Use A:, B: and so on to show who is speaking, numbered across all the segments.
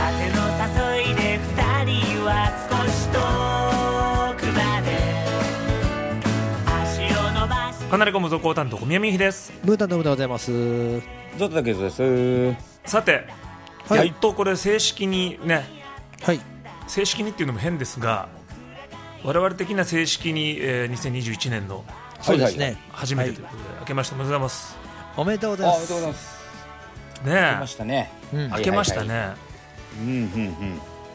A: 風の誘いで二人は少し遠くまで足を伸ばし
B: 離れ込む続行担当小宮美秀です。
C: ブータンドムでございます。
D: ちょっとだけです。
B: さて、
C: はい
B: やっとこれ正式にね、
C: はい
B: 正式にっていうのも変ですが、我々的な正式に、2021年の
C: そうですね、
B: 初めてということで、明けましておめでとうございます。
C: おめでとうござい
D: あ、
C: ま
D: おめでとうござい
C: す。
D: ます。
B: ね
D: 明けましたね。
C: うん
B: 明けましたね、
D: はいはいはい。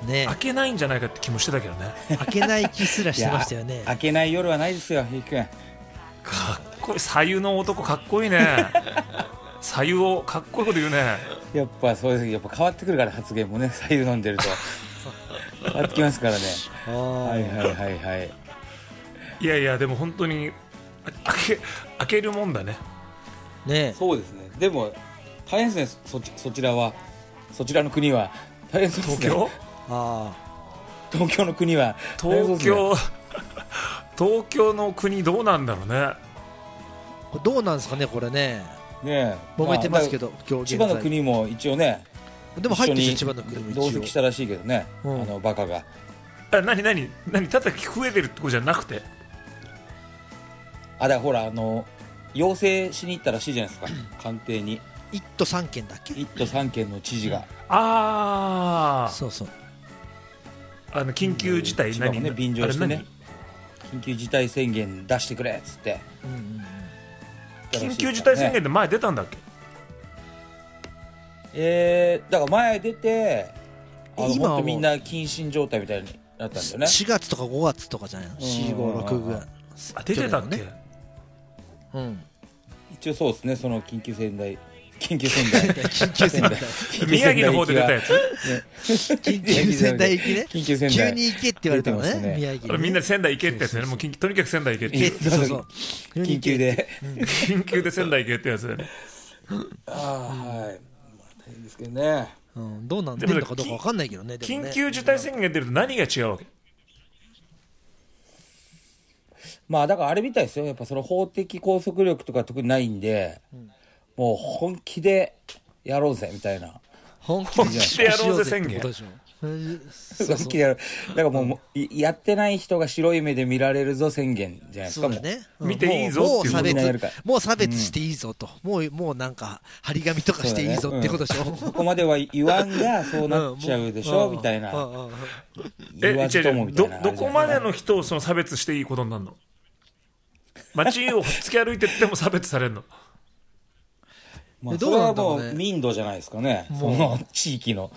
C: ね
B: 明けないんじゃないかって気もしてたけどね。
C: 開けない気すらしてましたよね。
D: 明けない夜はないですよ、ひいくん。
B: かっこいい、左右の男かっこいいね。左右をかっこいいこと言うね。
D: やっぱそうです。やっぱ変わってくるから、発言もね、左右飲んでると変わってきますからね。
C: あ
D: はいはいはいはい。
B: いやいや、でも本当に開けるもんだね。
C: ね
D: そうですね。でも大変ですね。そちらは、そちらの国は大変そうですね。
B: 東京
C: あ
D: 東京の国は大変そう
B: 東
D: ですね。
B: 京東京の国どうなんだろうね。
C: これどうなんですかねこれね。
D: ねえ、
C: 揉めてますけど、今日現在
D: 千葉の国も一応ね、
C: でも入ってる
D: 一緒に
C: 千葉の国も
D: 同
C: 一応
D: 席したらしいけどね、
C: うん
D: あのバカが。
B: 何ただ増えてるってことじゃなくて、
D: あ、だからほら、要請しに行ったらしいじゃないですか、官邸に。
C: 1都3県だっけ。
D: 1都3県の知事が、
C: そうそう。
B: 緊急事態、
D: 千葉もね、便乗してね、緊急事態宣言出してくれっつって
C: うんうん
B: 緊急事態宣言で前出たんだっけ。
D: だから前出て、
C: 今はもう
D: 本当みんな謹慎状態みたいになったんだよね。
C: 4月とか5月とかじゃないの。4、5、6ぐらい。
B: 出てたっけ、
C: 去年のねうん。
D: 一応そうですね、その緊急仙台
C: 緊急仙台
B: 宮城の方で出たやつ。
C: 緊急仙台行きね。
D: 緊急仙台
C: 急に行けって言われたの
D: 出てましたね
C: ね、宮城にね。
B: みんなで仙台行けってやつね。もうとにかく仙台行けっていう
C: 行けそうそう。
D: 緊急で、
B: 緊急で仙台行けってやつだよね。
D: ああ、はい、まあ、大変ですけどね。
C: うん、どうなん
B: でも
C: 出るのかどうかわかんないけどね。でもね
B: 緊急事態宣言出ると何が違うわけ。
D: まあだからあれみたいですよ、やっぱその法的拘束力とか特にないんで、もう本気でやろうぜみたいな。
C: 本
B: 気でやろうぜ宣言。
C: そう
D: 本気でやる。だからもう、やってない人が白い目で見られるぞ宣言じゃないですか。
C: そうだね。
B: 見ていいぞっていう
D: みんなやるから
C: もう差別していいぞと。もうなんか張り紙とかしていいぞってことでしょ。
D: ここまでは言わんがそうなっちゃうでしょ、みたいな。言わずともみたいな。
B: どこまでの人をその差別していいことになるの。街を突き歩いてっても差別されるの。
D: まあ、それはもう民度じゃないですかね、その地域の。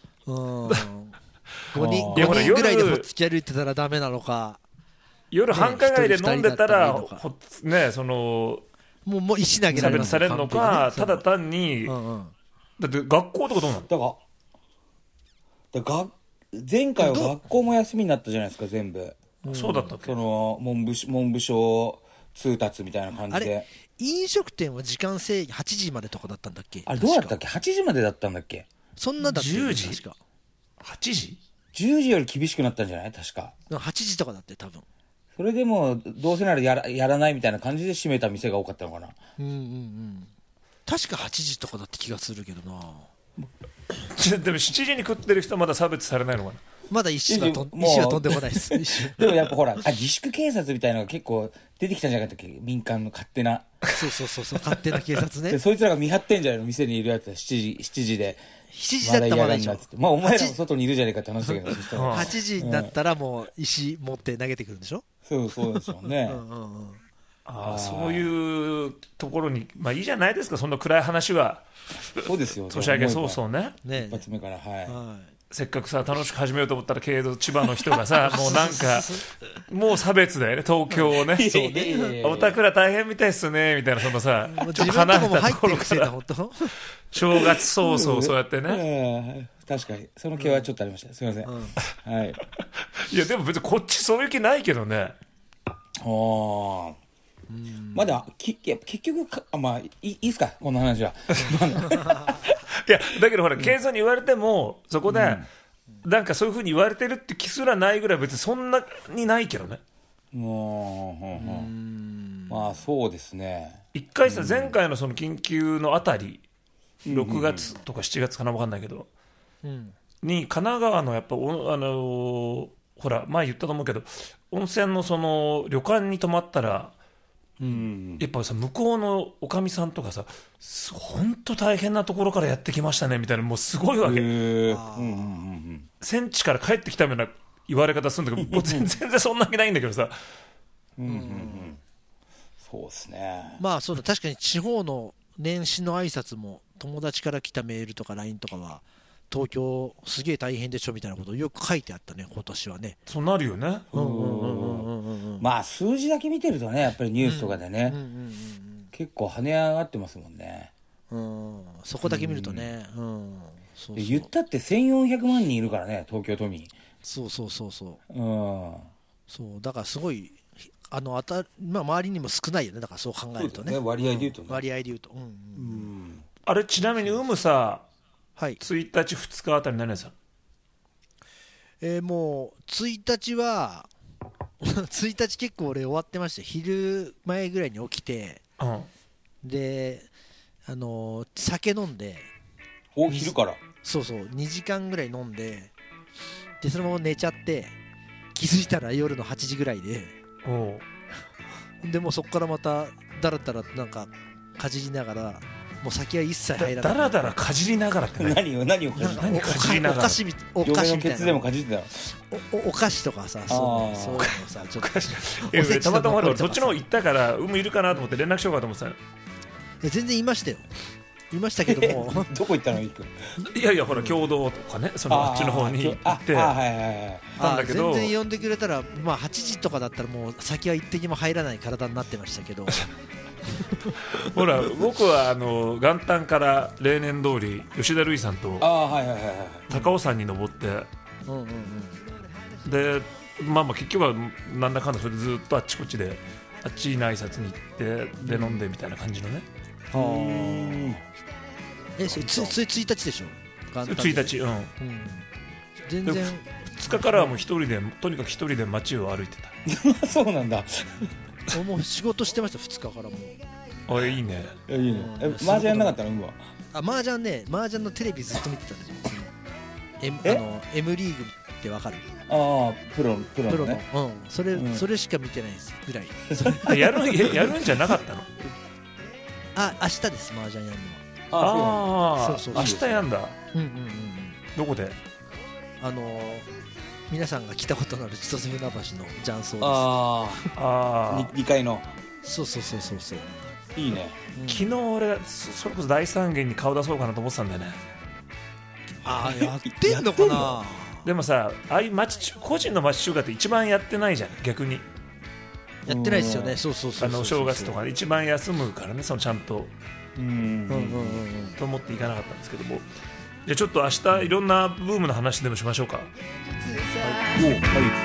C: 5人
B: いやほら
C: ぐらいでも突き歩いてたらダメなのか。
B: 夜繁華街で飲んでたら
C: ね
B: ね、その
C: もう石投げられる
B: 差別されるのか、ただ単に、だって学校とかどうなの。
D: だから前回は学校も休みになったじゃないですか、全部。
B: そうだったっけ。
D: その文部省通達みたいな感じで。
C: あれ飲食店は時間制限8時までとかだったんだっけ。
D: あれどうだったっけ、8時までだったんだっけ。
C: そんなだったよね、
B: 10時
C: 確か
B: 8時
D: 10時より厳しくなったんじゃない確か。
C: 8時とかだって多分。
D: それでもどうせならやらないみたいな感じで閉めた店が多かったのかな。
C: 確か8時とかだって気がするけどな。
B: でも7時に食ってる人はまだ差別されないのかな。
C: まだ石は飛んでこないです
D: でもやっぱほら、自粛警察みたいなのが結構出てきたんじゃなかったっけ、民間の勝手な。
C: そう勝手な警察ね。
D: でそいつらが見張ってんじゃないの、店にいるやつは7時で。
C: 7時だったらまだいいよ。
D: まあお前らも外にいるじゃねえかって話だけど、そしたら
C: 8時になったらもう石持って投げてくるんでしょ。
D: そうですよね。
B: そういうところに、まあいいじゃないですか、そんな暗い話は。
D: そうですよ。
B: 年明け早々ね。
D: 一発目から、はい。
B: せっかくさ楽しく始めようと思ったら、けど千葉の人がさもうなんかもう差別だよね、東京をね。そうね、おたくら大変みたいっすねみたいな、そのさちょっと離れたところから正月早々そうやってね。
D: 確かにその気はちょっとありました、すみません。はい。
B: いやでも別にこっちそういう気ないけどね。
D: まだ結局まあいいっすか、この話は。
B: いやだけどほら、警察に言われてもそこで、なんかそういう風に言われてるって気すらないぐらい別にそんなにないけどね。
D: まあそうですね。
B: 一回さ、前回のその緊急のあたり、6月とか7月かな分かんないけど、 に神奈川のやっぱほら前言ったと思うけど、温泉のその旅館に泊まったら、やっぱさ向こうのおかみさんとかさ、本当大変なところからやってきましたねみたいな、もうすごいわけ。戦地から帰ってきたような言われ方するんだけど、もう全然そんな気ないんだけどさ。
D: そうですね。
C: まあそうだ、確かに地方の年始の挨拶も友達から来たメールとか LINE とかは、東京すげえ大変でしょみたいなことをよく書いてあったね、今年はね。
B: そうなるよね。
D: まあ数字だけ見てるとね、やっぱりニュースとかでね、結構跳ね上がってますもんね。
C: そこだけ見るとね。
D: そう言ったって1400万人いるからね、東京都民。
C: そうだからすごい周りにも少ないよね。だからそう考えるとね。
D: 割合で言うとね。
C: 割合で言うと。
B: あれちなみにさ、
C: はい、
B: 1日2日あたり何やさ
C: もう1日は1日結構俺終わってまして、昼前ぐらいに起きて、で酒飲んで、
D: 昼から
C: そう2時間ぐらい飲んで、そのまま寝ちゃって、気づいたら夜の8時ぐらいで、でもうそこからまただらだらなんかかじりながら、もう酒は一切入らない。
B: だらだらかじりながらって
D: 何をかじりながら、
C: お菓子みたいな、
D: ケツでもかじってた
C: お菓子とかさ、そういうのさ、ちょっと
B: たまたまそっちの方行ったからいるかなと思って連絡しようかと思ってた。
C: 全然いましたよ、いましたけども
D: どこ行ったの？い
B: やほら共同とかね、あっちの方に行ってなんだけど、
C: 全然呼んでくれたら、8時とかだったらもう酒は一滴も入らない体になってましたけど
B: ほら僕は元旦から例年通り吉田類さんと高尾山に登って、で結局はなんだかんだそれでずっとあっちこっちであっちに挨拶に行ってで飲んでみたいな感じのね。
C: それ1日でしょ
B: ？1日、
C: 全然
B: 2日からはもうとにかく一人で街を歩いて
D: たそうなんだ
C: もう仕事してました、2日からもう。
B: いいね。
D: 麻雀なかったの？
C: 麻雀のテレビずっと見てたね。M リーグってわかる？
D: プロのね。
C: それしか見てないですぐらい。
B: やるんじゃなかったの？
C: 明日です、麻雀やる
B: のは。明日やんだ。どこで？
C: 皆さんが来たことのある千歳船橋の雀荘です。
D: 2階の。
C: そう
D: いいね。
B: 昨日俺それこそ大三元に顔出そうかなと思ってたんだよね。
C: やってんのかな。
B: でもさ、ああいう個人の町中華って一番やってないじゃん、逆に。
C: やってないですよね。そう
B: 正月とか一番休むからね、そのちゃんとと思っていかなかったんですけども、じゃあちょっと明日いろんなブームの話でもしましょうか。
D: はい。